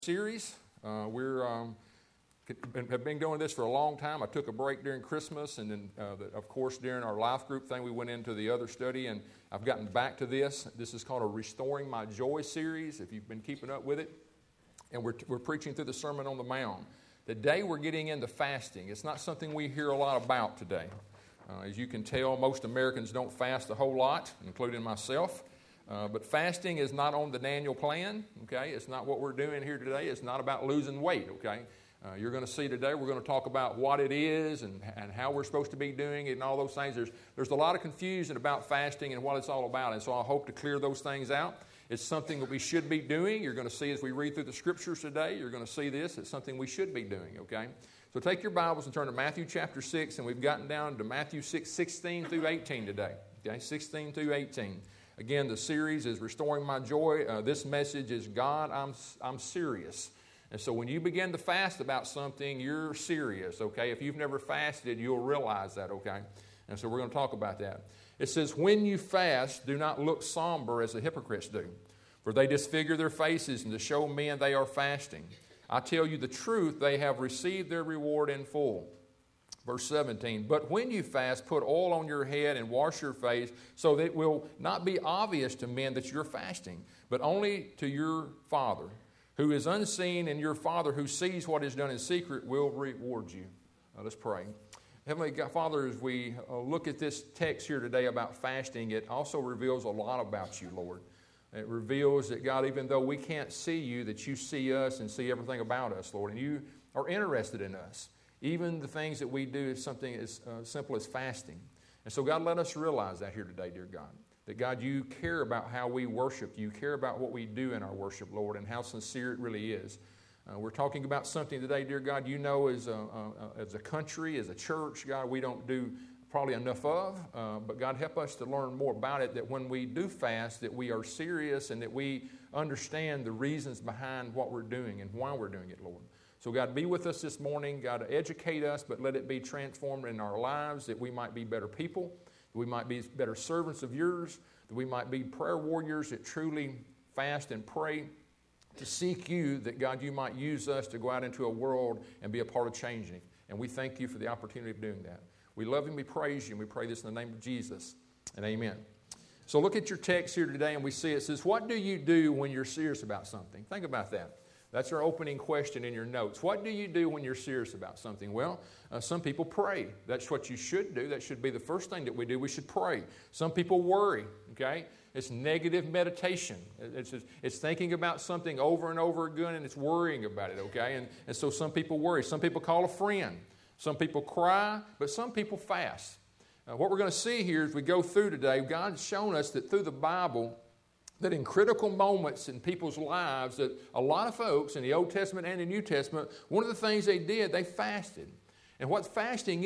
Series. Have been doing this for a long time. I took a break during Christmas, and then, of course, during our life group thing, we went into the other study, and I've gotten back to this. This is called a Restoring My Joy series, if you've been keeping up with it. And we're preaching through the Sermon on the Mount. Today, we're getting into fasting. It's not something we hear a lot about today. As you can tell, most Americans don't fast a whole lot, including myself. But fasting is not on the Daniel plan, okay? It's not what we're doing here today. It's not about losing weight, okay? You're going to see today, we're going to talk about what it is and how we're supposed to be doing it and all those things. There's a lot of confusion about fasting and what it's all about, and so I hope to clear those things out. It's something that we should be doing. You're going to see as we read through the Scriptures today, you're going to see this. It's something we should be doing, okay? So take your Bibles and turn to Matthew chapter 6, and we've gotten down to Matthew 6, 16 through 18 today, okay? 16 through 18. Again, the series is Restoring My Joy. This message is God, I'm serious. And so when you begin to fast about something, you're serious, okay? If you've never fasted, you'll realize that, okay? And so we're going to talk about that. It says, when you fast, do not look somber as the hypocrites do, for they disfigure their faces and to show men they are fasting. I tell you the truth, they have received their reward in full. Verse 17, but when you fast, put oil on your head and wash your face, so that it will not be obvious to men that you're fasting, but only to your Father, who is unseen, and your Father who sees what is done in secret will reward you. Let's pray. Heavenly God, Father, as we look at this text here today about fasting, it also reveals a lot about you, Lord. It reveals that, God, even though we can't see you, that you see us and see everything about us, Lord, and you are interested in us. Even the things that we do is something as simple as fasting. And so, God, let us realize that here today, dear God. That, God, you care about how we worship. You care about what we do in our worship, Lord, and how sincere it really is. We're talking about something today, dear God, you know as a country, as a church, God, we don't do probably enough of. But, God, help us to learn more about it, that when we do fast, that we are serious and that we understand the reasons behind what we're doing and why we're doing it, Lord. So, God, be with us this morning. God, educate us, but let it be transformed in our lives, that we might be better people, that we might be better servants of yours, that we might be prayer warriors that truly fast and pray to seek you, that, God, you might use us to go out into a world and be a part of changing. And we thank you for the opportunity of doing that. We love you and we praise you, and we pray this in the name of Jesus, and amen. So look at your text here today, and we see it says, what do you do when you're serious about something? Think about that. That's our opening question in your notes. What do you do when you're serious about something? Well, some people pray. That's what you should do. That should be the first thing that we do. We should pray. Some people worry, okay? It's negative meditation. It's thinking about something over and over again, and it's worrying about it, okay? And so some people worry. Some people call a friend. Some people cry, but some people fast. What we're going to see here as we go through today, God's shown us that through the Bible, that in critical moments in people's lives, that a lot of folks in the Old Testament and the New Testament, one of the things they did, they fasted. And what fasting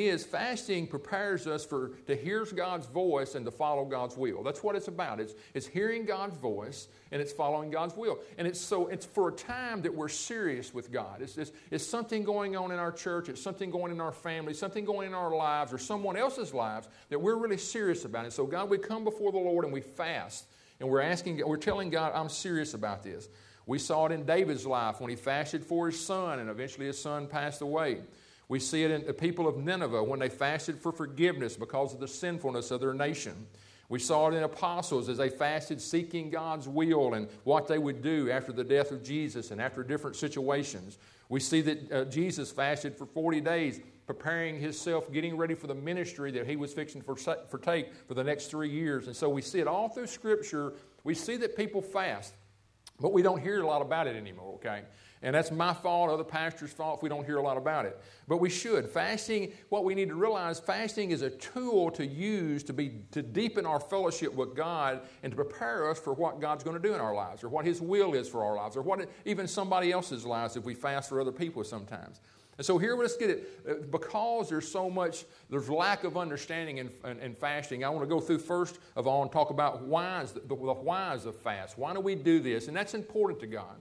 prepares us to hear God's voice and to follow God's will. That's what it's about. It's hearing God's voice and it's following God's will. And it's for a time that we're serious with God. It's something going on in our church. It's something going in our family, something going in our lives or someone else's lives that we're really serious about. And so, God, we come before the Lord and we fast. And we're telling God, I'm serious about this. We saw it in David's life when he fasted for his son, and eventually his son passed away. We see it in the people of Nineveh when they fasted for forgiveness because of the sinfulness of their nation. We saw it in apostles as they fasted seeking God's will and what they would do after the death of Jesus and after different situations. We see that Jesus fasted for 40 days, preparing himself, getting ready for the ministry that he was fixing to partake for the next 3 years. And so we see it all through Scripture. We see that people fast, but we don't hear a lot about it anymore, okay? And that's my fault, other pastors' fault if we don't hear a lot about it. But we should. Fasting, what we need to realize, fasting is a tool to use to deepen our fellowship with God and to prepare us for what God's going to do in our lives or what His will is for our lives or what even somebody else's lives if we fast for other people sometimes. And so here, let's get it. Because there's lack of understanding in fasting, I want to go through first of all and talk about the whys of fast. Why do we do this? And that's important to God.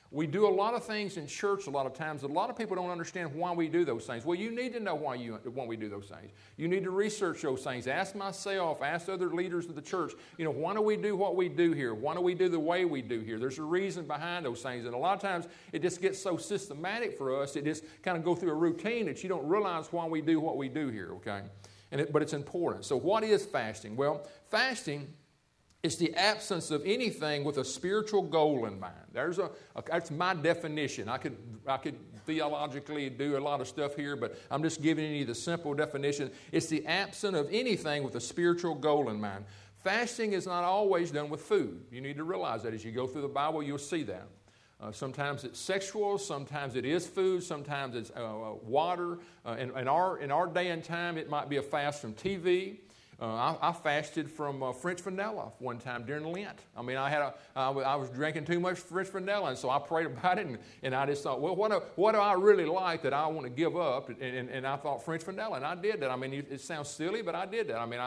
We do a lot of things in church a lot of times. A lot of people don't understand why we do those things. Well, you need to know why we do those things. You need to research those things. Ask myself, ask other leaders of the church, why do we do what we do here? Why do we do the way we do here? There's a reason behind those things. And a lot of times it just gets so systematic for us, it just kind of go through a routine that you don't realize why we do what we do here, okay? But it's important. So what is fasting? Well, fasting is the absence of anything with a spiritual goal in mind. That's my definition. I could theologically do a lot of stuff here, but I'm just giving you the simple definition. It's the absence of anything with a spiritual goal in mind. Fasting is not always done with food. You need to realize that as you go through the Bible, you'll see that. Sometimes it's sexual, sometimes it is food, sometimes it's water. In our day and time, it might be a fast from TV. I fasted from French vanilla one time during Lent. I mean, I was drinking too much French vanilla, and so I prayed about it, and I just thought, well, what do I really like that I want to give up? And I thought French vanilla, and I did that. I mean, it sounds silly, but I did that. I mean,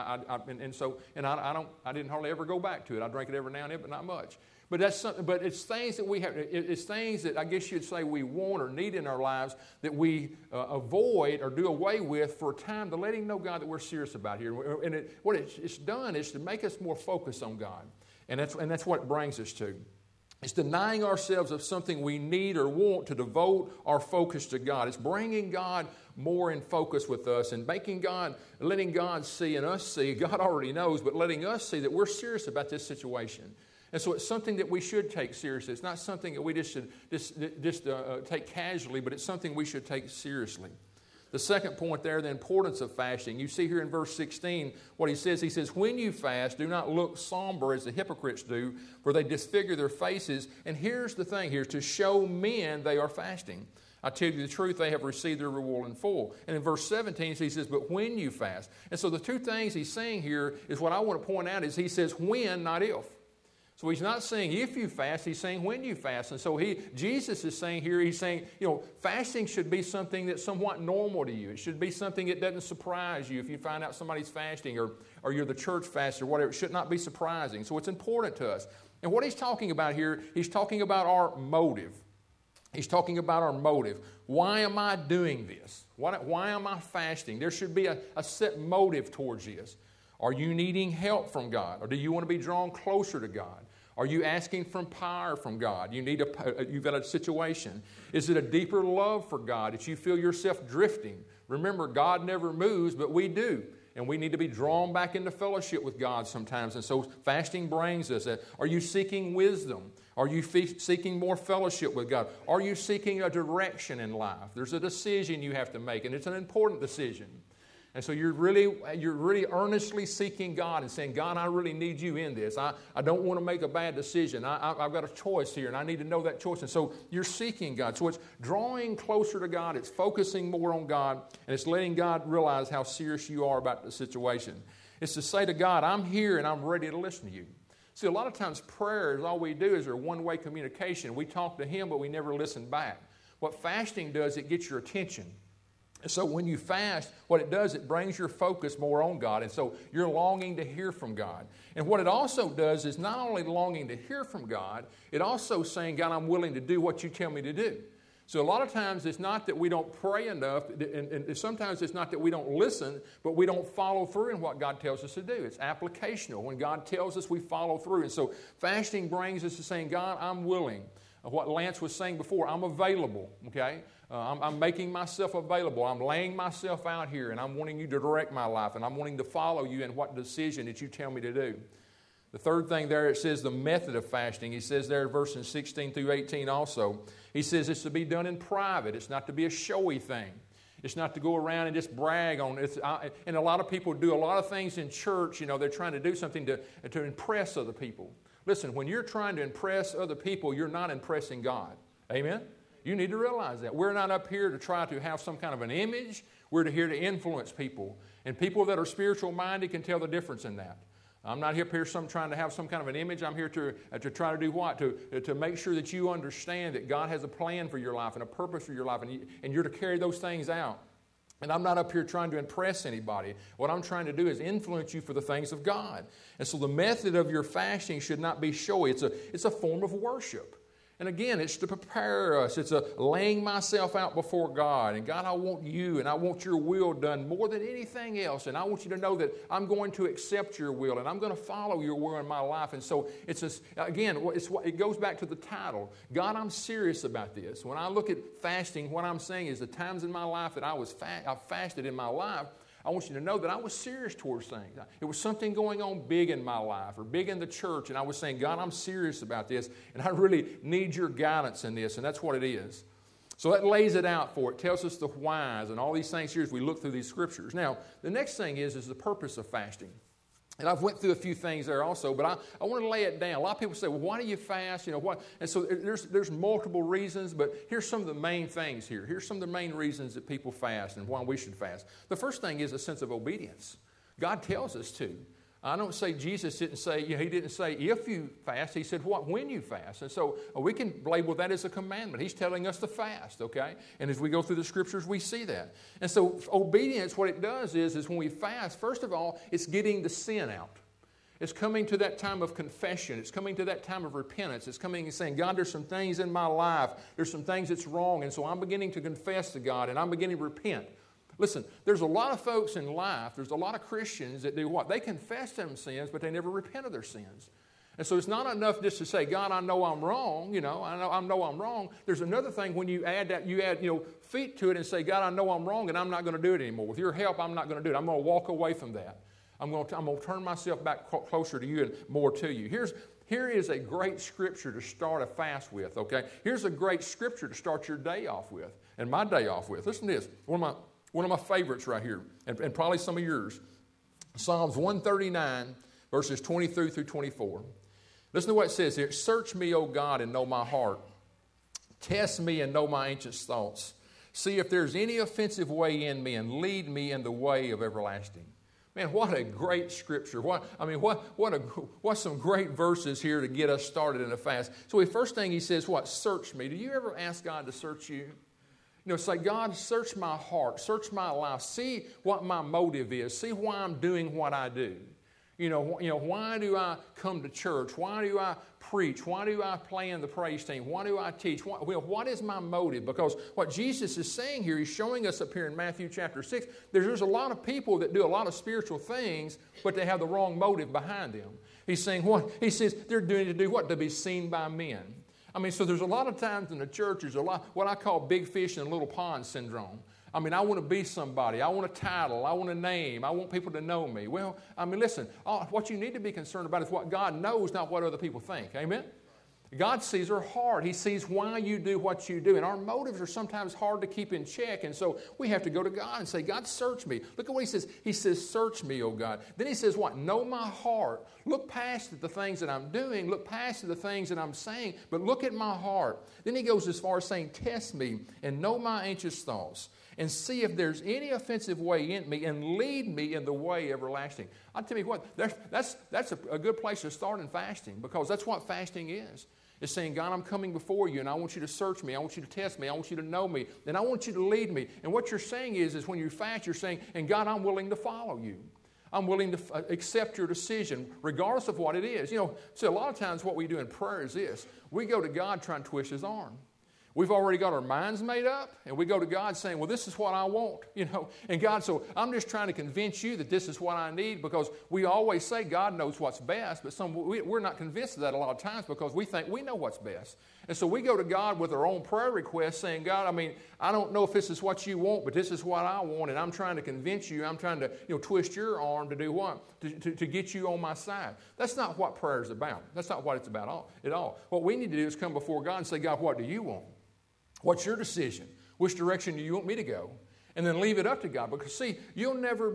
I didn't hardly ever go back to it. I drank it every now and then, but not much. But it's things that we have. It's things that I guess you'd say we want or need in our lives that we avoid or do away with for a time to let Him know, God, that we're serious about here. And what it's done is to make us more focused on God, and that's what it brings us to. It's denying ourselves of something we need or want to devote our focus to God. It's bringing God more in focus with us and letting God see and us see. God already knows, but letting us see that we're serious about this situation. And so it's something that we should take seriously. It's not something that we just should take casually, but it's something we should take seriously. The second point there, the importance of fasting. You see here in verse 16 what he says. He says, when you fast, do not look somber as the hypocrites do, for they disfigure their faces. And here's the thing here, to show men they are fasting. I tell you the truth, they have received their reward in full. And in verse 17, he says, but when you fast. And so the two things he's saying here is what I want to point out is he says when, not if. So he's not saying if you fast, he's saying when you fast. And so Jesus is saying here, he's saying, fasting should be something that's somewhat normal to you. It should be something that doesn't surprise you if you find out somebody's fasting or you're the church fast or whatever. It should not be surprising. So it's important to us. And what he's talking about here, he's talking about our motive. He's talking about our motive. Why am I doing this? Why am I fasting? There should be a set motive towards this. Are you needing help from God? Or do you want to be drawn closer to God? Are you asking for power from God? You've got a situation. Is it a deeper love for God that you feel yourself drifting? Remember, God never moves, but we do. And we need to be drawn back into fellowship with God sometimes. And so fasting brings us that. Are you seeking wisdom? Are you seeking more fellowship with God? Are you seeking a direction in life? There's a decision you have to make, and it's an important decision. And so you're really earnestly seeking God and saying, God, I really need you in this. I don't want to make a bad decision. I've got a choice here, and I need to know that choice. And so you're seeking God. So it's drawing closer to God. It's focusing more on God, and it's letting God realize how serious you are about the situation. It's to say to God, I'm here, and I'm ready to listen to you. See, a lot of times prayers, all we do is a one-way communication. We talk to Him, but we never listen back. What fasting does, it gets your attention. So when you fast, what it does, it brings your focus more on God. And so you're longing to hear from God. And what it also does is not only longing to hear from God, it also saying, God, I'm willing to do what you tell me to do. So a lot of times it's not that we don't pray enough, and sometimes it's not that we don't listen, but we don't follow through in what God tells us to do. It's applicational. When God tells us, we follow through. And so fasting brings us to saying, God, I'm willing. What Lance was saying before, I'm available, okay? I'm making myself available. I'm laying myself out here, and I'm wanting you to direct my life, and I'm wanting to follow you in what decision that you tell me to do. The third thing there, it says the method of fasting. He says there in verses 16 through 18 also, he says it's to be done in private. It's not to be a showy thing. It's not to go around and just brag on it. And a lot of people do a lot of things in church. They're trying to do something to impress other people. Listen, when you're trying to impress other people, you're not impressing God. Amen? You need to realize that. We're not up here to try to have some kind of an image. We're here to influence people. And people that are spiritual minded can tell the difference in that. I'm not here trying to have some kind of an image. I'm here to try to do what? To make sure that you understand that God has a plan for your life and a purpose for your life, and you're to carry those things out. And I'm not up here trying to impress anybody. What I'm trying to do is influence you for the things of God. And so the method of your fasting should not be showy. It's a form of worship. And again, it's to prepare us. It's a laying myself out before God. And God, I want you and I want your will done more than anything else. And I want you to know that I'm going to accept your will and I'm going to follow your will in my life. And so it goes back to the title. God, I'm serious about this. When I look at fasting, what I'm saying is the times in my life that I fasted in my life, I want you to know that I was serious towards things. It was something going on big in my life or big in the church, and I was saying, God, I'm serious about this, and I really need your guidance in this, and that's what it is. So that lays it out for it, tells us the whys and all these things here as we look through these scriptures. Now, the next thing is the purpose of fasting. And I've went through a few things there also, but I want to lay it down. A lot of people say, well, why do you fast? What? And so there's multiple reasons, but here's some of the main things here. Here's some of the main reasons that people fast and why we should fast. The first thing is a sense of obedience. God tells us to. I don't say Jesus didn't say, he didn't say if you fast. He said what? When you fast. And so we can label that as a commandment. He's telling us to fast, okay? And as we go through the scriptures, we see that. And so obedience, what it does is when we fast, first of all, it's getting the sin out. It's coming to that time of confession. It's coming to that time of repentance. It's coming and saying, God, there's some things in my life. There's some things that's wrong. And so I'm beginning to confess to God and I'm beginning to repent. Listen, there's a lot of folks in life, there's a lot of Christians that do what? They confess them sins, but they never repent of their sins. And so it's not enough just to say, God, I know I'm wrong, I know I'm wrong. There's another thing when you add feet to it and say, God, I know I'm wrong and I'm not going to do it anymore. With your help, I'm not going to do it. I'm going to walk away from that. I'm going to turn myself back closer to you and more to you. Here is a great scripture to start a fast with, okay? Here's a great scripture to start your day off with and my day off with. Listen to this. One of my favorites right here, and probably some of yours. Psalms 139, verses 23 through 24. Listen to what it says here. Search me, O God, and know my heart. Test me and know my anxious thoughts. See if there's any offensive way in me, and lead me in the way of everlasting. Man, what a great scripture. What's some great verses here to get us started in a fast. So the first thing he says, what? Search me. Do you ever ask God to search you? Say, God, search my heart, search my life, see what my motive is, see why I'm doing what I do. Why do I come to church? Why do I preach? Why do I play in the praise team? Why do I teach? What is my motive? Because what Jesus is saying here, he's showing us up here in Matthew chapter 6, there's a lot of people that do a lot of spiritual things, but they have the wrong motive behind them. He's saying what? He says they're doing it to do what? To be seen by men. So there's a lot of times in the church, there's a lot, what I call big fish in a little pond syndrome. I want to be somebody. I want a title. I want a name. I want people to know me. Well, listen, what you need to be concerned about is what God knows, not what other people think. Amen? God sees our heart. He sees why you do what you do. And our motives are sometimes hard to keep in check. And so we have to go to God and say, God, search me. Look at what he says. He says, search me, O God. Then he says what? Know my heart. Look past the things that I'm doing. Look past the things that I'm saying. But look at my heart. Then he goes as far as saying, test me and know my anxious thoughts. And see if there's any offensive way in me and lead me in the way everlasting. I'll tell you what, that's a good place to start in fasting because that's what fasting is. It's saying, God, I'm coming before you and I want you to search me. I want you to test me. I want you to know me. And I want you to lead me. And what you're saying is when you fast, you're saying, and God, I'm willing to follow you. I'm willing to accept your decision regardless of what it is. See, a lot of times what we do in prayer is this. We go to God trying to twist his arm. We've already got our minds made up, and we go to God saying, well, this is what I want, And God, so I'm just trying to convince you that this is what I need because we always say God knows what's best, but we're not convinced of that a lot of times because we think we know what's best. And so we go to God with our own prayer requests saying, God, I don't know if this is what you want, but this is what I want, and I'm trying to convince you. I'm trying to twist your arm to do what? To get you on my side. That's not what prayer is about. That's not what it's about at all. What we need to do is come before God and say, God, what do you want? What's your decision? Which direction do you want me to go? And then leave it up to God. Because see, you'll never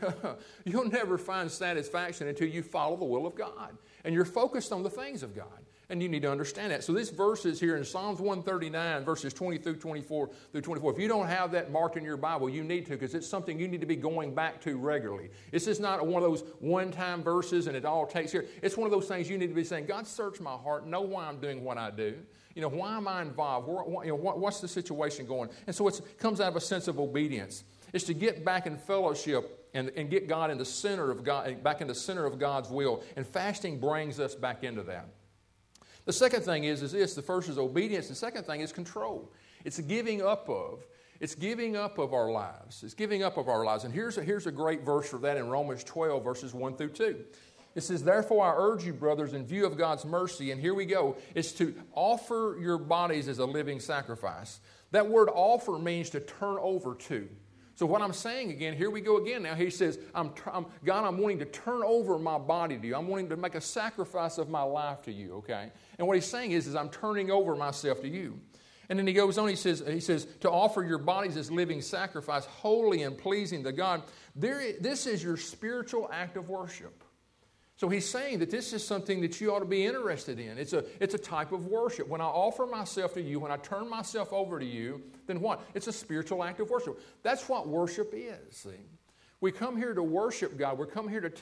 find satisfaction until you follow the will of God. And you're focused on the things of God. And you need to understand that. So this verse is here in Psalms 139, verses 20 through 24. If you don't have that marked in your Bible, you need to, because it's something you need to be going back to regularly. This is not one of those one-time verses and it all takes care. It's one of those things you need to be saying, God, search my heart, know why I'm doing what I do. Why am I involved? What's the situation going? And so it comes out of a sense of obedience. It's to get back in fellowship and get God in the center of God, back in the center of God's will. And fasting brings us back into that. The second thing is this. The first is obedience. The second thing is control. It's a giving up of. It's giving up of our lives. It's giving up of our lives. And here's a great verse for that in Romans 12, verses 1 through 2. It says, therefore I urge you, brothers, in view of God's mercy, and here we go, is to offer your bodies as a living sacrifice. That word offer means to turn over to. So what I'm saying again, here we go again now. He says, God, I'm wanting to turn over my body to you. I'm wanting to make a sacrifice of my life to you, okay? And what he's saying is I'm turning over myself to you. And then he goes on, he says, to offer your bodies as living sacrifice, holy and pleasing to God. This is your spiritual act of worship. So he's saying that this is something that you ought to be interested in. It's a type of worship. When I offer myself to you, when I turn myself over to you, then what? It's a spiritual act of worship. That's what worship is, see. We come here to worship God. We're coming here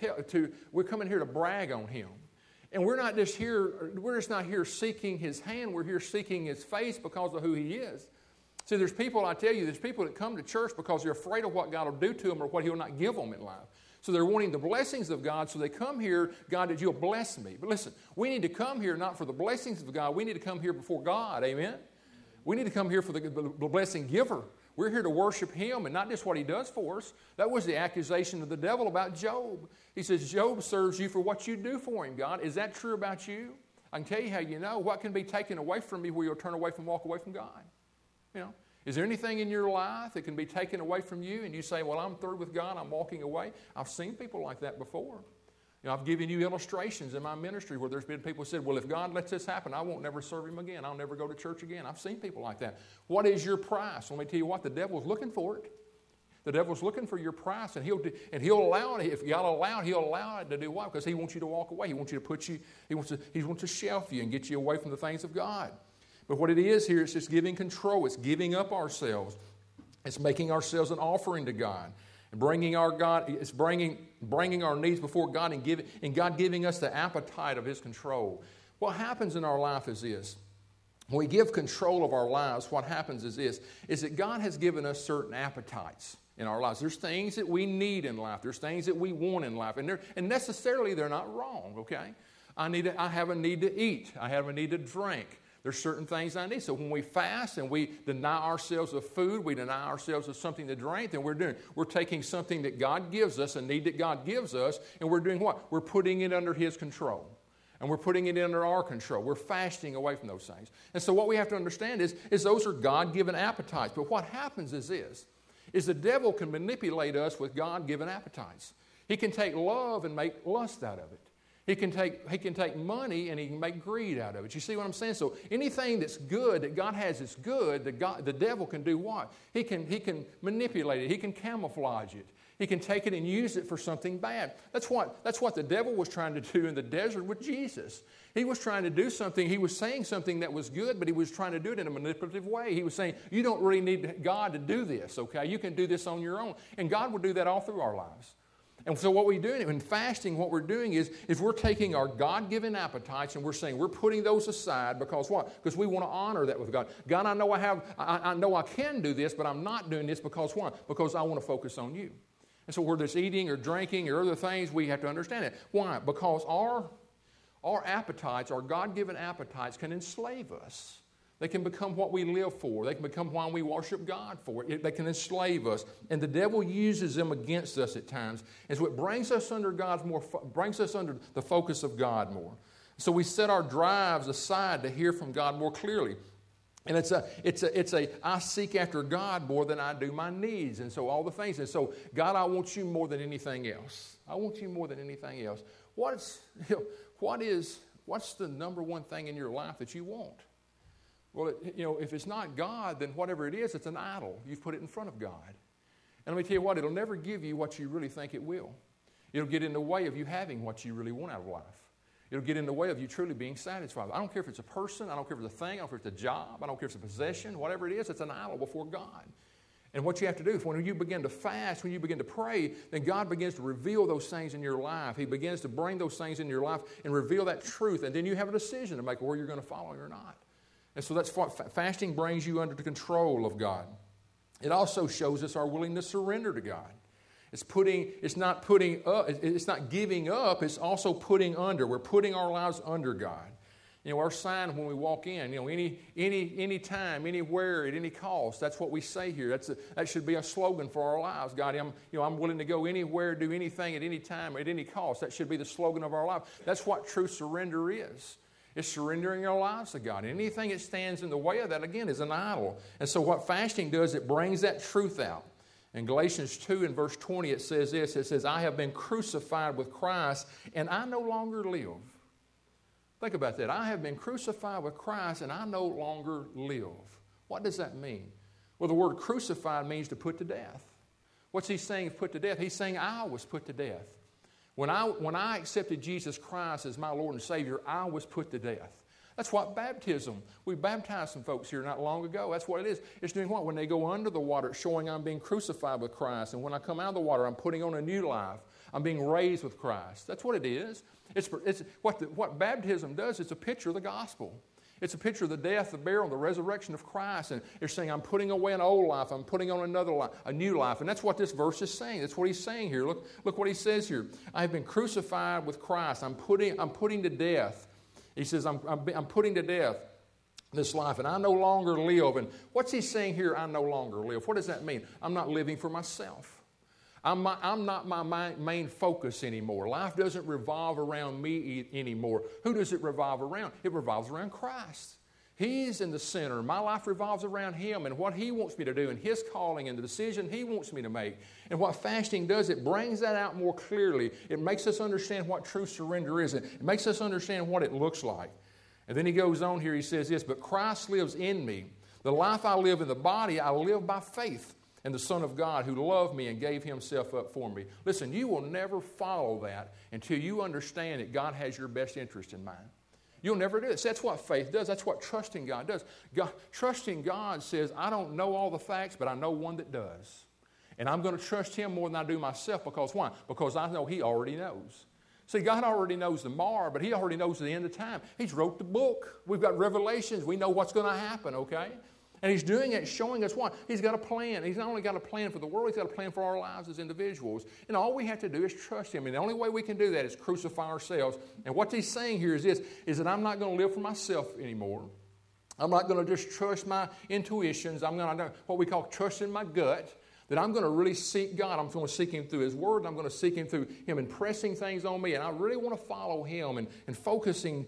to brag on Him. And we're not just not here seeking His hand. We're here seeking His face because of who He is. See, there's people that come to church because they're afraid of what God will do to them or what He'll not give them in life. So they're wanting the blessings of God, so they come here, God, that you'll bless me. But listen, we need to come here not for the blessings of God. We need to come here before God, amen? We need to come here for the blessing giver. We're here to worship Him and not just what He does for us. That was the accusation of the devil about Job. He says, Job serves you for what you do for him, God. Is that true about you? I can tell you how you know. What can be taken away from me where you'll turn away from, walk away from God? You know, is there anything in your life that can be taken away from you and you say, well, I'm through with God, I'm walking away? I've seen people like that before. You know, I've given you illustrations in my ministry where there's been people who said, well, if God lets this happen, I won't never serve Him again. I'll never go to church again. I've seen people like that. What is your price? Let me tell you what, the devil's looking for it. The devil's looking for your price, and he'll allow it. If God allow it, He'll allow it to do what? Because He wants you to walk away. He wants you to put you. He wants to shelf you and get you away from the things of God. But what it is here, it's just giving control. It's giving up ourselves. It's making ourselves an offering to God. And bringing our needs before God and God giving us the appetite of His control. What happens in our life is this. When we give control of our lives, what happens is this, is that God has given us certain appetites in our lives. There's things that we need in life. There's things that we want in life. And necessarily they're not wrong, okay? I have a need to eat. I have a need to drink. There's certain things I need. So when we fast and we deny ourselves of food, we deny ourselves of something to drink, then we're taking something that God gives us, a need that God gives us, and we're doing what? We're putting it under His control. And we're putting it under our control. We're fasting away from those things. And so what we have to understand is those are God-given appetites. But what happens is this, is the devil can manipulate us with God-given appetites. He can take love and make lust out of it. He can take money and he can make greed out of it. You see what I'm saying? So anything that's good, that God has is good, the devil can do what? He can manipulate it. He can camouflage it. He can take it and use it for something bad. That's what the devil was trying to do in the desert with Jesus. He was trying to do something. He was saying something that was good, but he was trying to do it in a manipulative way. He was saying, you don't really need God to do this, okay? You can do this on your own. And God will do that all through our lives. And so what we're doing in fasting, what we're doing is we're taking our God-given appetites and we're saying we're putting those aside because what? Because we want to honor that with God. God, I know I can do this, but I'm not doing this because what? Because I want to focus on you. And so whether it's eating or drinking or other things, we have to understand it. Why? Because our appetites, our God-given appetites can enslave us. They can become what we live for. They can become why we worship God for. They can enslave us. And the devil uses them against us at times. And so it brings us under the focus of God more. So we set our drives aside to hear from God more clearly. And I seek after God more than I do my needs. And so all the things. And so, God, I want you more than anything else. I want you more than anything else. What's the number one thing in your life that you want? Well, if it's not God, then whatever it is, it's an idol. You've put it in front of God. And let me tell you what, it'll never give you what you really think it will. It'll get in the way of you having what you really want out of life. It'll get in the way of you truly being satisfied. I don't care if it's a person, I don't care if it's a thing, I don't care if it's a job, I don't care if it's a possession, whatever it is, it's an idol before God. And what you have to do is when you begin to fast, when you begin to pray, then God begins to reveal those things in your life. He begins to bring those things in your life and reveal that truth. And then you have a decision to make whether you're going to follow it or not. And so that's what fasting brings you under the control of God. It also shows us our willingness to surrender to God. It's not giving up, it's also putting under. We're putting our lives under God. You know, our sign when we walk in, you know, any time, anywhere, at any cost. That's what we say here. That should be a slogan for our lives. God, I'm willing to go anywhere, do anything at any time, at any cost. That should be the slogan of our life. That's what true surrender is. It's surrendering our lives to God. Anything that stands in the way of that, again, is an idol. And so what fasting does, it brings that truth out. In Galatians 2 and verse 20, it says this. It says, I have been crucified with Christ, and I no longer live. Think about that. I have been crucified with Christ, and I no longer live. What does that mean? Well, the word crucified means to put to death. What's he saying, put to death? He's saying I was put to death. When I accepted Jesus Christ as my Lord and Savior, I was put to death. That's what baptism, we baptized some folks here not long ago. That's what it is. It's doing what? When they go under the water, it's showing I'm being crucified with Christ. And when I come out of the water, I'm putting on a new life. I'm being raised with Christ. That's what it is. It's what baptism does, it's a picture of the gospel. It's a picture of the death, the burial, and the resurrection of Christ. And they're saying, I'm putting away an old life. I'm putting on another life, a new life. And that's what this verse is saying. That's what he's saying here. Look what he says here. I have been crucified with Christ. I'm putting to death. He says, I'm putting to death this life, and I no longer live. And what's he saying here, I no longer live? What does that mean? I'm not living for myself. I'm not my main focus anymore. Life doesn't revolve around me anymore. Who does it revolve around? It revolves around Christ. He's in the center. My life revolves around Him and what He wants me to do and His calling and the decision He wants me to make. And what fasting does, it brings that out more clearly. It makes us understand what true surrender is. It makes us understand what it looks like. And then he goes on here, he says this, but Christ lives in me. The life I live in the body, I live by faith in the Son of God who loved me and gave Himself up for me. Listen, you will never follow that until you understand that God has your best interest in mind. You'll never do this. That's what faith does. That's what trusting God does. Trusting God says, I don't know all the facts, but I know one that does. And I'm going to trust Him more than I do myself. Because why? Because I know He already knows. See, God already knows tomorrow, but He already knows the end of time. He's wrote the book. We've got revelations. We know what's going to happen, okay? And He's doing it, showing us what? He's got a plan. He's not only got a plan for the world, He's got a plan for our lives as individuals. And all we have to do is trust Him. And the only way we can do that is crucify ourselves. And what He's saying here is this, is that I'm not going to live for myself anymore. I'm not going to just trust my intuitions. I'm going to, what we call trusting my gut, that I'm going to really seek God. I'm going to seek Him through His Word. I'm going to seek Him through Him impressing things on me. And I really want to follow Him. And focusing,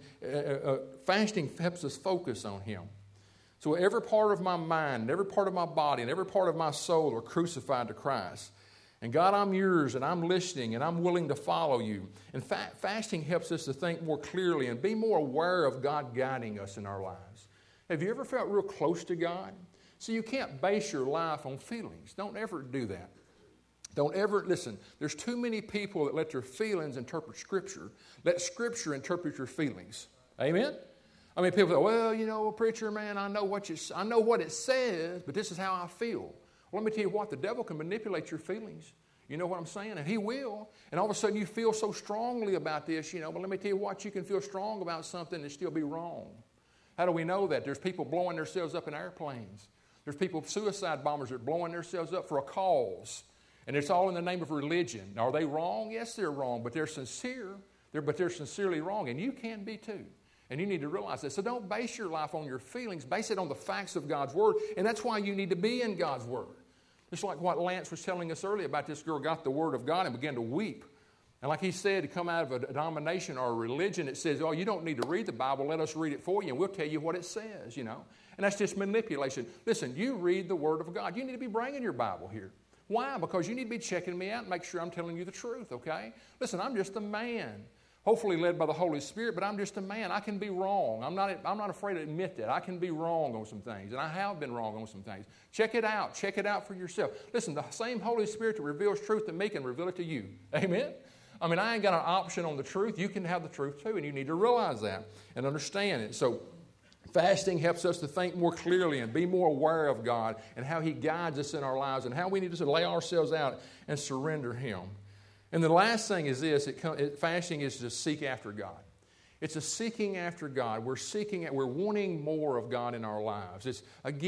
fasting helps us focus on Him. So every part of my mind, every part of my body, and every part of my soul are crucified to Christ. And God, I'm yours, and I'm listening, and I'm willing to follow you. And fasting helps us to think more clearly and be more aware of God guiding us in our lives. Have you ever felt real close to God? So you can't base your life on feelings. Don't ever do that. Don't ever, listen, there's too many people that let their feelings interpret Scripture. Let Scripture interpret your feelings. Amen? I mean, people say, well, you know, preacher, man, I know what it says, but this is how I feel. Well, let me tell you what, the devil can manipulate your feelings. You know what I'm saying? And he will. And all of a sudden you feel so strongly about this, you know, but let me tell you what, you can feel strong about something and still be wrong. How do we know that? There's people blowing themselves up in airplanes. There's people, suicide bombers, that are blowing themselves up for a cause. And it's all in the name of religion. Are they wrong? Yes, they're wrong, but they're sincere. But they're sincerely wrong, and you can be too. And you need to realize that. So don't base your life on your feelings. Base it on the facts of God's Word. And that's why you need to be in God's Word. Just like what Lance was telling us earlier about this girl got the Word of God and began to weep. And like he said, to come out of a denomination or a religion that says, oh, you don't need to read the Bible. Let us read it for you, and we'll tell you what it says, you know. And that's just manipulation. Listen, you read the Word of God. You need to be bringing your Bible here. Why? Because you need to be checking me out and make sure I'm telling you the truth, okay? Listen, I'm just a man. Hopefully led by the Holy Spirit, but I'm just a man. I can be wrong. I'm not afraid to admit that. I can be wrong on some things, and I have been wrong on some things. Check it out. Check it out for yourself. Listen, the same Holy Spirit that reveals truth to me can reveal it to you. Amen? I mean, I ain't got an option on the truth. You can have the truth too, and you need to realize that and understand it. So fasting helps us to think more clearly and be more aware of God and how He guides us in our lives and how we need to lay ourselves out and surrender Him. And the last thing is this, fasting is to seek after God. It's a seeking after God. We're wanting more of God in our lives.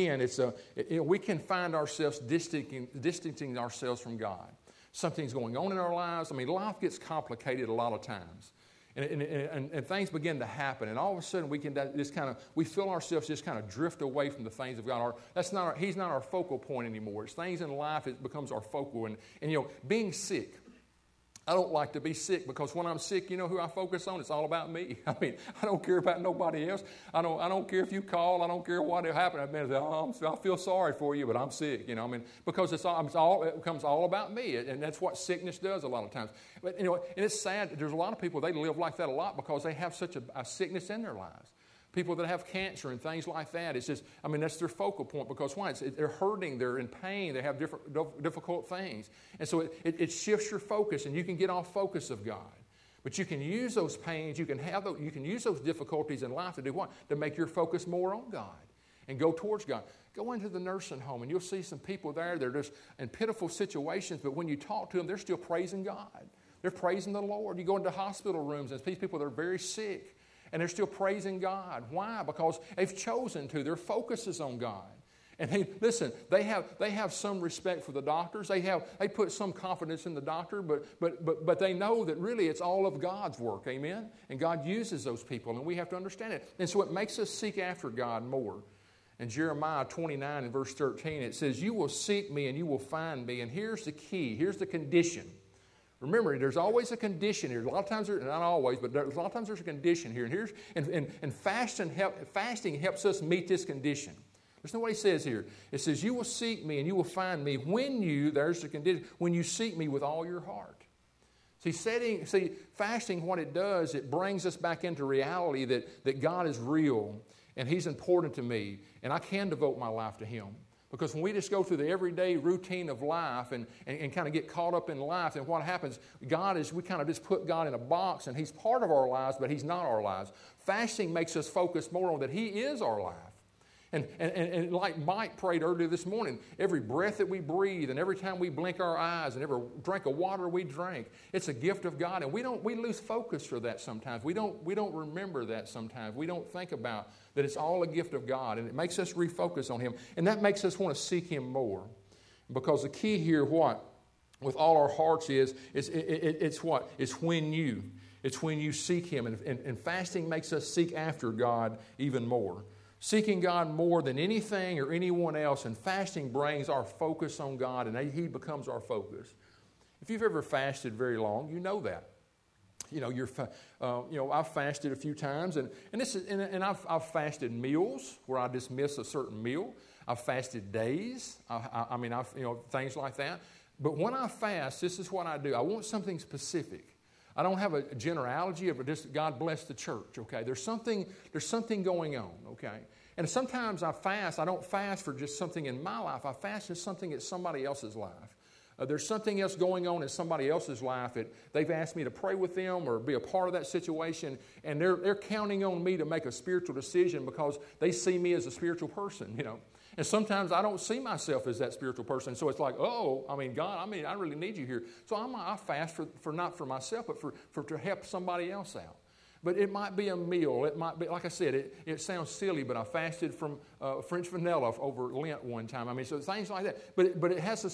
We can find ourselves distancing ourselves from God. Something's going on in our lives. I mean, life gets complicated a lot of times. And things begin to happen, and all of a sudden we feel ourselves just kind of drift away from the things of God. He's not our focal point anymore. It's things in life, it becomes our focal. And being sick, I don't like to be sick, because when I'm sick, you know who I focus on? It's all about me. I mean, I don't care about nobody else. I don't care if you call. I don't care what happened. I feel sorry for you, but I'm sick. Because it becomes all about me, and that's what sickness does a lot of times. But and it's sad. There's a lot of people, they live like that a lot because they have such a sickness in their lives. People that have cancer and things like that, it's just, that's their focal point, because why? They're hurting, they're in pain, they have difficult things. And so it shifts your focus, and you can get off focus of God. But you can use those pains, you can use those difficulties in life to do what? To make your focus more on God and go towards God. Go into the nursing home, and you'll see some people there, they're just in pitiful situations, but when you talk to them, they're still praising God. They're praising the Lord. You go into hospital rooms, and these people that are very sick, and they're still praising God. Why? Because they've chosen to. Their focus is on God. And they have some respect for the doctors. They put some confidence in the doctor, but they know that really it's all of God's work. Amen? And God uses those people, and we have to understand it. And so it makes us seek after God more. In Jeremiah 29 and verse 13, it says, "You will seek me and you will find me." And here's the key. Here's the condition. Remember, there's always a condition here. A lot of times, not always, but a lot of times there's a condition here. And fasting helps us meet this condition. Listen to what he says here. It says, "You will seek me and you will find me there's the condition, when you seek me with all your heart." See, fasting, what it does, it brings us back into reality that God is real and He's important to me, and I can devote my life to Him. Because when we just go through the everyday routine of life and kind of get caught up in life, then what happens, we kind of just put God in a box, and He's part of our lives, but He's not our lives. Fasting makes us focus more on that He is our life. And like Mike prayed earlier this morning, every breath that we breathe and every time we blink our eyes and every drink of water we drink, it's a gift of God. And we lose focus for that sometimes. We don't remember that sometimes. We don't think about that it's all a gift of God. And it makes us refocus on Him. And that makes us want to seek Him more. Because the key here, what? With all our hearts it's what? It's when you seek Him. And fasting makes us seek after God even more. Seeking God more than anything or anyone else, and fasting brings our focus on God, and He becomes our focus. If you've ever fasted very long, you know that. I've fasted a few times, and I've fasted meals where I just miss a certain meal. I've fasted days. Things like that. But when I fast, this is what I do. I want something specific. I don't have a generality of just God bless the church, okay? There's something going on, okay? And sometimes I don't fast for just something in my life. I fast for something in somebody else's life. There's something else going on in somebody else's life that they've asked me to pray with them or be a part of that situation, and they're counting on me to make a spiritual decision because they see me as a spiritual person, And sometimes I don't see myself as that spiritual person. So it's like, God, I really need you here. So I fast for not for myself, but for to help somebody else out. But it might be a meal. It might be, like I said, it sounds silly, but I fasted from French vanilla over Lent one time. So things like that. But it has a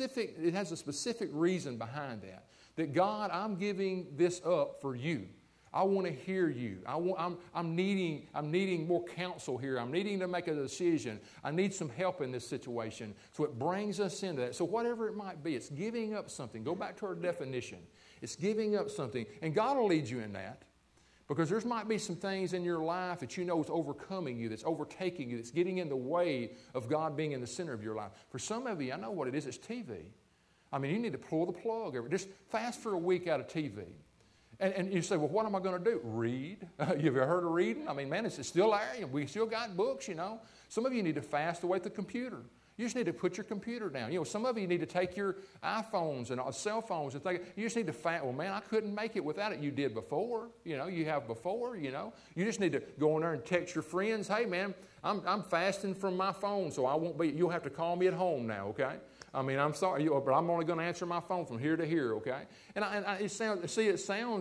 specific reason behind that. That God, I'm giving this up for you. I want to hear you. I'm needing more counsel here. I'm needing to make a decision. I need some help in this situation. So it brings us into that. So whatever it might be, it's giving up something. Go back to our definition. It's giving up something. And God will lead you in that. Because there might be some things in your life that you know is overcoming you, that's overtaking you, that's getting in the way of God being in the center of your life. For some of you, I know what it is. It's TV. You need to pull the plug. Just fast for a week out of TV. And you say, well, what am I going to do? Read. You've ever heard of reading? It's still there. We still got books, Some of you need to fast away the computer. You just need to put your computer down. Some of you need to take your iPhones and cell phones and think, you just need to fast. Well, man, I couldn't make it without it. You did before. You have before, You just need to go in there and text your friends, hey, man, I'm fasting from my phone, so you'll have to call me at home now, okay? I'm sorry, but I'm only going to answer my phone from here to here, okay? And it sounds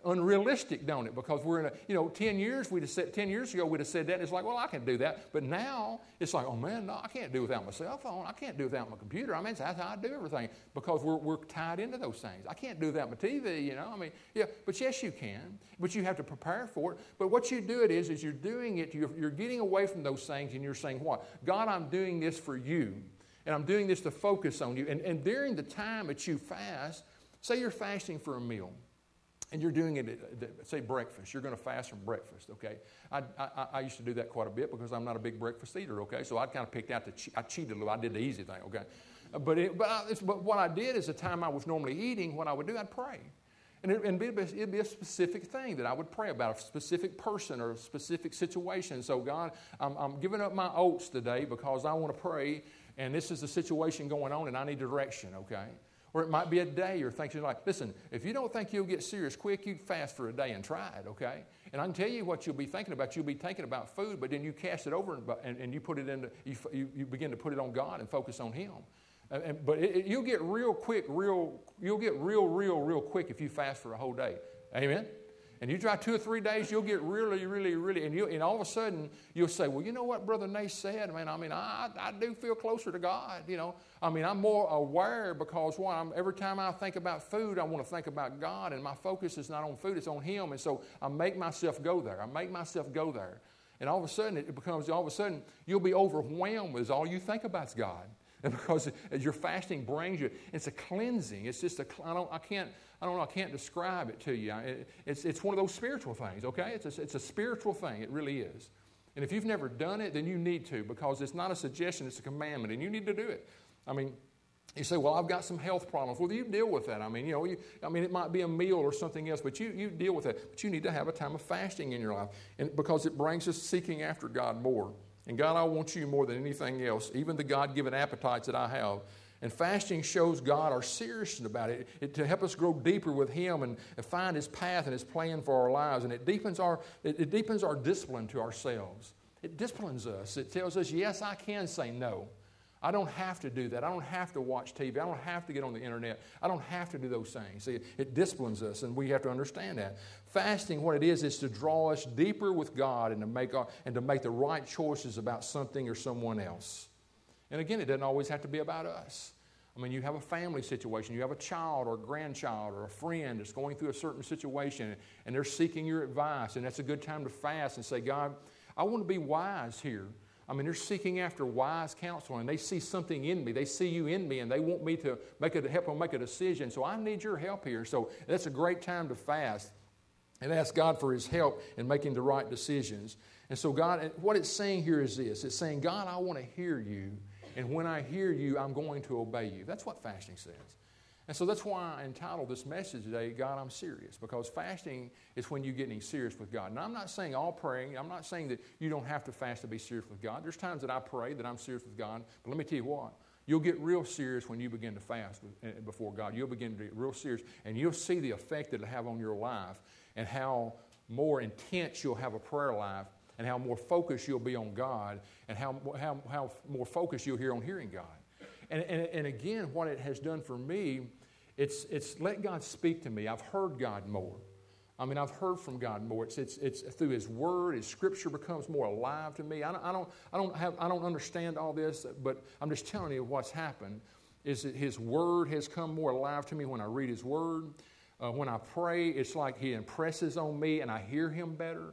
unrealistic, don't it? Because we're in 10 years ago we'd have said that, and it's like, well, I can do that. But now it's like, oh man, no, I can't do it without my cell phone. I can't do it without my computer. I mean, that's how I do everything, because we're tied into those things. I can't do it without my TV, but yes, you can. But you have to prepare for it. But what you do it is you're doing it, you're getting away from those things, and you're saying, what? God, I'm doing this for you, and I'm doing this to focus on you. And during the time that you fast, say you're fasting for a meal, and you're doing it at, say, breakfast. You're going to fast from breakfast, okay? I used to do that quite a bit because I'm not a big breakfast eater, okay? So I kind of picked out I cheated a little. I did the easy thing, okay? But what I did is the time I was normally eating, what I would do, I'd pray. And it'd be a specific thing that I would pray about, a specific person or a specific situation. So, God, I'm giving up my oats today because I want to pray, and this is the situation going on, and I need direction, okay? Or it might be a day or things like, listen, if you don't think you'll get serious quick, you fast for a day and try it, okay? And I can tell you what you'll be thinking about. You'll be thinking about food, but then you cast it over and you put it into, you begin to put it on God and focus on Him. But you'll get real quick if you fast for a whole day. Amen? And you try 2 or 3 days, you'll get really, and all of a sudden, you'll say, well, you know what Brother Nace said? I do feel closer to God, I'm more aware because, every time I think about food, I want to think about God, and my focus is not on food, it's on Him, and so I make myself go there. And all of a sudden, you'll be overwhelmed as all you think about is God. And because as your fasting brings you, it's a cleansing. It's just I can't describe it to you. It's one of those spiritual things, okay? It's a spiritual thing. It really is. And if you've never done it, then you need to, because it's not a suggestion, it's a commandment, and you need to do it. You say, well, I've got some health problems. Well, you deal with that. It might be a meal or something else, but you deal with that. But you need to have a time of fasting in your life, and because it brings us seeking after God more. And God, I want you more than anything else, even the God-given appetites that I have. And fasting shows God our seriousness about it to help us grow deeper with Him and find His path and His plan for our lives. And it deepens our discipline to ourselves. It disciplines us. It tells us, yes, I can say no. I don't have to do that. I don't have to watch TV. I don't have to get on the internet. I don't have to do those things. See, it disciplines us, and we have to understand that. Fasting, what it is to draw us deeper with God and to make the right choices about something or someone else. And again, it doesn't always have to be about us. You have a family situation. You have a child or a grandchild or a friend that's going through a certain situation, and they're seeking your advice, and that's a good time to fast and say, God, I want to be wise here. They're seeking after wise counsel, and they see something in me. They see you in me, and they want me to help them make a decision. So I need your help here. So that's a great time to fast and ask God for His help in making the right decisions. And so God, what it's saying here is this. It's saying, God, I want to hear you, and when I hear you, I'm going to obey you. That's what fasting says. And so that's why I entitled this message today, God, I'm serious, because fasting is when you're getting serious with God. Now, I'm not saying all praying. I'm not saying that you don't have to fast to be serious with God. There's times that I pray that I'm serious with God, but let me tell you what. You'll get real serious when you begin to fast before God. You'll begin to get real serious, and you'll see the effect that it'll have on your life and how more intense you'll have a prayer life and how more focused you'll be on God and how more focused you'll hear on hearing God. And again, what it has done for me, it's let God speak to me. I've heard God more. I've heard from God more. It's through His Word. His Scripture becomes more alive to me. I don't understand all this, but I'm just telling you what's happened. Is that His Word has come more alive to me when I read His Word. When I pray, it's like He impresses on me, and I hear Him better.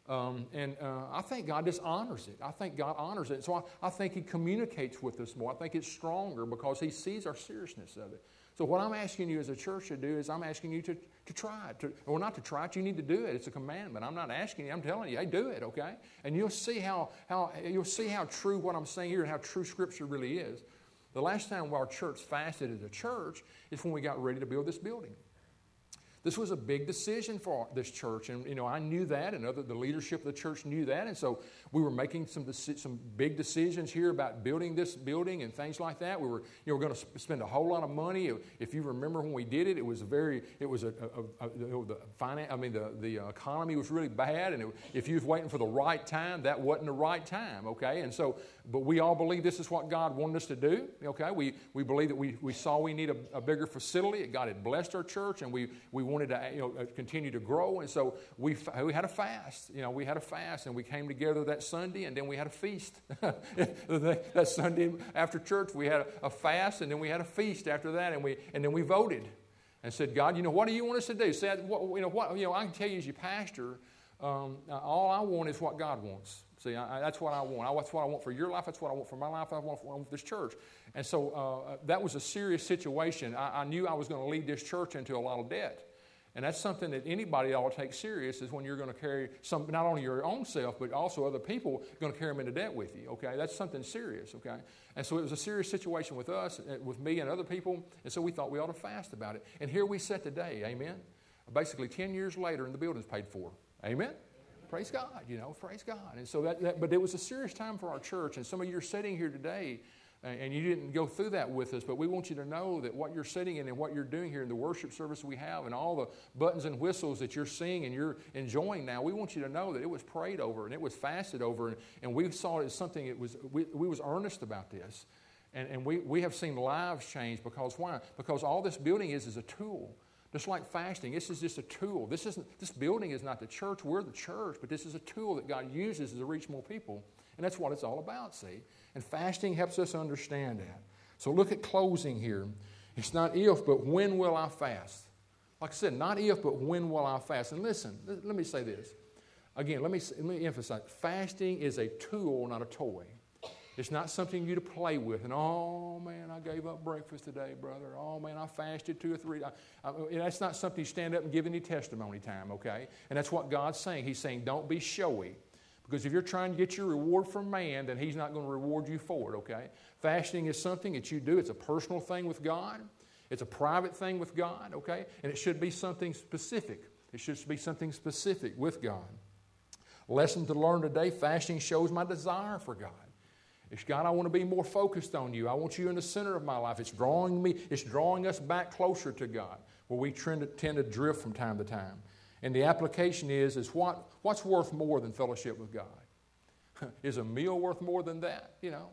I think God just honors it. I think God honors it. So I think He communicates with us more. I think it's stronger because He sees our seriousness of it. So what I'm asking you as a church to do is I'm asking you to try it. Or not to try it, you need to do it. It's a commandment. I'm not asking you, I'm telling you, hey, do it, okay? And you'll see how true what I'm saying here and how true Scripture really is. The last time our church fasted as a church is when we got ready to build this building. This was a big decision for this church, and I knew that, and the leadership of the church knew that, and so we were making some big decisions here about building this building and things like that. We were going to spend a whole lot of money. If you remember when we did it, the economy was really bad, and if you was waiting for the right time, that wasn't the right time. Okay, and so, but we all believe this is what God wanted us to do. Okay, we believe that we saw we need a bigger facility. God had blessed our church, and we wanted to continue to grow, and so we had a fast. We had a fast, and we came together that Sunday, and then we had a feast. That Sunday after church, we had a fast, and then we had a feast after that, and then we voted and said, God, what do you want us to do? Said, I can tell you as your pastor, all I want is what God wants. See, that's what I want. That's what I want for your life. That's what I want for my life. I want for this church. And so that was a serious situation. I knew I was going to lead this church into a lot of debt. And that's something that anybody ought to take serious, is when you're going to carry not only your own self, but also other people going to carry them into debt with you, okay? That's something serious, okay? And so it was a serious situation with us, with me and other people, and so we thought we ought to fast about it. And here we sit today, amen? Basically 10 years later, and the building's paid for, amen? Praise God, praise God. And so but it was a serious time for our church, and some of you are sitting here today, and you didn't go through that with us, but we want you to know that what you're sitting in and what you're doing here in the worship service we have and all the buttons and whistles that you're seeing and you're enjoying now, we want you to know that it was prayed over and it was fasted over, and we saw it as something, we was earnest about this. And we have seen lives change because why? Because all this building is a tool. Just like fasting, this is just a tool. This building is not the church. We're the church, but this is a tool that God uses to reach more people. And that's what it's all about, see? And fasting helps us understand that. So look at closing here. It's not if, but when will I fast? Like I said, not if, but when will I fast? And listen, let me say this. Again, let me emphasize. Fasting is a tool, not a toy. It's not something you to play with. And, oh, man, I gave up breakfast today, brother. Oh, man, I fasted 2 or 3. That's not something you stand up and give any testimony time, okay? And that's what God's saying. He's saying don't be showy. Because if you're trying to get your reward from man, then He's not going to reward you for it, okay? Fasting is something that you do. It's a personal thing with God. It's a private thing with God, okay? And it should be something specific. It should be something specific with God. Lesson to learn today, fasting shows my desire for God. It's, God, I want to be more focused on you. I want you in the center of my life. It's drawing us back closer to God, where we tend to drift from time to time. And the application is what's worth more than fellowship with God? Is a meal worth more than that?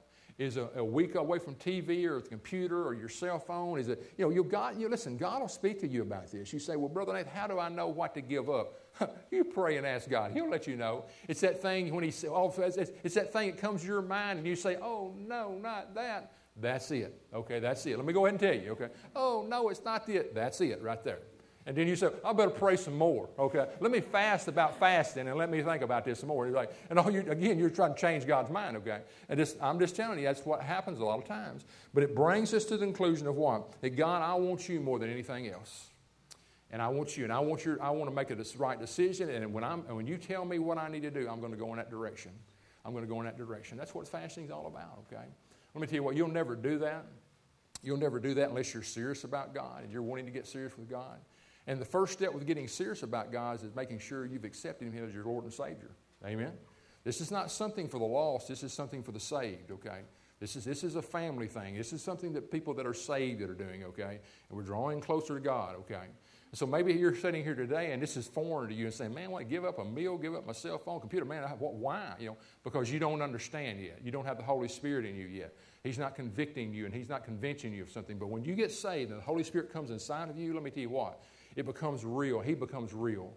Is a week away from TV or the computer or your cell phone? Is it, listen, God will speak to you about this. You say, well, Brother Nate, how do I know what to give up? You pray and ask God. He'll let you know. It's that thing when it's that thing that comes to your mind and you say, oh, no, not that. That's it. Okay, that's it. Let me go ahead and tell you, okay? Oh, no, it's not it. That's it right there. And then you say, I better pray some more, okay? Let me fast about fasting and let me think about this some more. You're trying to change God's mind, okay? And I'm just telling you, that's what happens a lot of times. But it brings us to the conclusion of what? That God, I want you more than anything else. And I want you, and I want to make a right decision. And when you tell me what I need to do, I'm going to go in that direction. I'm going to go in that direction. That's what fasting is all about, okay? Let me tell you what, you'll never do that. You'll never do that unless you're serious about God and you're wanting to get serious with God. And the first step with getting serious about God is making sure you've accepted Him as your Lord and Savior. Amen? This is not something for the lost. This is something for the saved, okay? This is a family thing. This is something that people that are saved that are doing, okay? And we're drawing closer to God, okay? And so maybe you're sitting here today and this is foreign to you and saying, man, what, give up a meal, give up my cell phone, computer, man, why? Because you don't understand yet. You don't have the Holy Spirit in you yet. He's not convicting you and He's not convincing you of something. But when you get saved and the Holy Spirit comes inside of you, let me tell you what, it becomes real. He becomes real.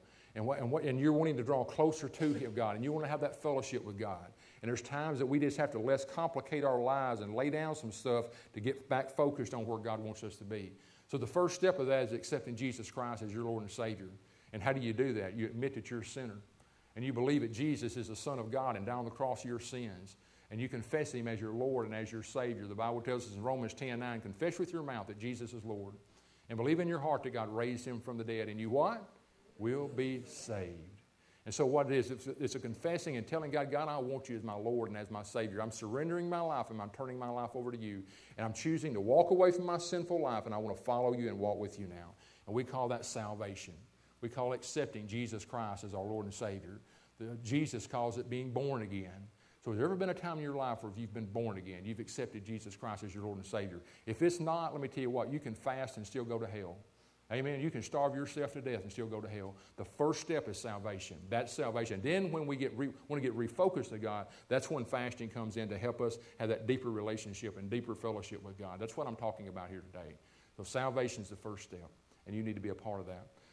And you're wanting to draw closer to Him, God, and you want to have that fellowship with God. And there's times that we just have to less complicate our lives and lay down some stuff to get back focused on where God wants us to be. So the first step of that is accepting Jesus Christ as your Lord and Savior. And how do you do that? You admit that you're a sinner. And you believe that Jesus is the Son of God and died on the cross of your sins. And you confess Him as your Lord and as your Savior. The Bible tells us in Romans 10:9, confess with your mouth that Jesus is Lord. And believe in your heart that God raised Him from the dead. And you what? Will be saved. And so what it is, it's a confessing and telling God, God, I want you as my Lord and as my Savior. I'm surrendering my life and I'm turning my life over to you. And I'm choosing to walk away from my sinful life and I want to follow you and walk with you now. And we call that salvation. We call accepting Jesus Christ as our Lord and Savior. Jesus calls it being born again. So has there ever been a time in your life where you've been born again? You've accepted Jesus Christ as your Lord and Savior. If it's not, let me tell you what, you can fast and still go to hell. Amen. You can starve yourself to death and still go to hell. The first step is salvation. That's salvation. Then when we want to get refocused to God, that's when fasting comes in to help us have that deeper relationship and deeper fellowship with God. That's what I'm talking about here today. So salvation is the first step, and you need to be a part of that.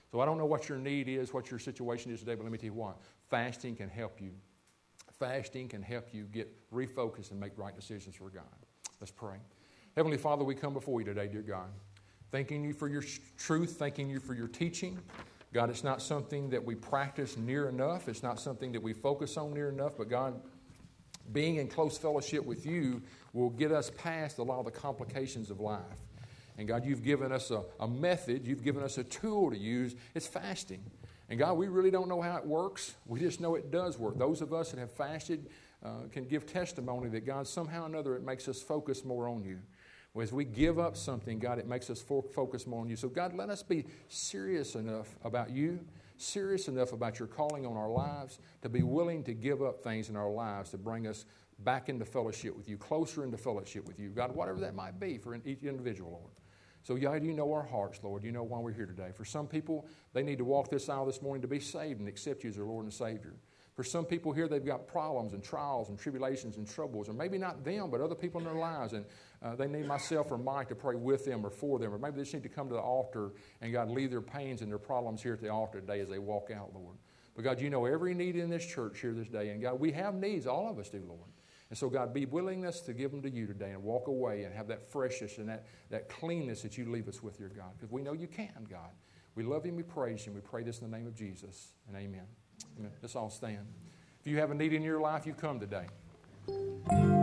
So I don't know what your need is, what your situation is today, but let me tell you what. Fasting can help you. Fasting can help you get refocused and make right decisions for God. Let's pray. Heavenly Father, we come before you today, dear God, thanking you for your truth, thanking you for your teaching. God, it's not something that we practice near enough. It's not something that we focus on near enough. But God, being in close fellowship with you will get us past a lot of the complications of life. And God, you've given us a method. You've given us a tool to use. It's fasting. And God, we really don't know how it works. We just know it does work. Those of us that have fasted can give testimony that God, somehow or another, it makes us focus more on you. As we give up something, God, it makes us focus more on you. So, God, let us be serious enough about you, serious enough about your calling on our lives, to be willing to give up things in our lives to bring us back into fellowship with you, closer into fellowship with you. God, whatever that might be for each individual, Lord. So, God, you know our hearts, Lord. You know why we're here today. For some people, they need to walk this aisle this morning to be saved and accept you as their Lord and Savior. For some people here, they've got problems and trials and tribulations and troubles, or maybe not them, but other people in their lives, and they need myself or Mike to pray with them or for them, or maybe they just need to come to the altar and, God, leave their pains and their problems here at the altar today as they walk out, Lord. But, God, you know every need in this church here this day, and, God, we have needs. All of us do, Lord. And so, God, be willingness to give them to you today and walk away and have that freshness and that cleanness that you leave us with, your God, because we know you can, God. We love you and we praise you, and we pray this in the name of Jesus, and amen. Amen. Let's all stand. If you have a need in your life, you come today.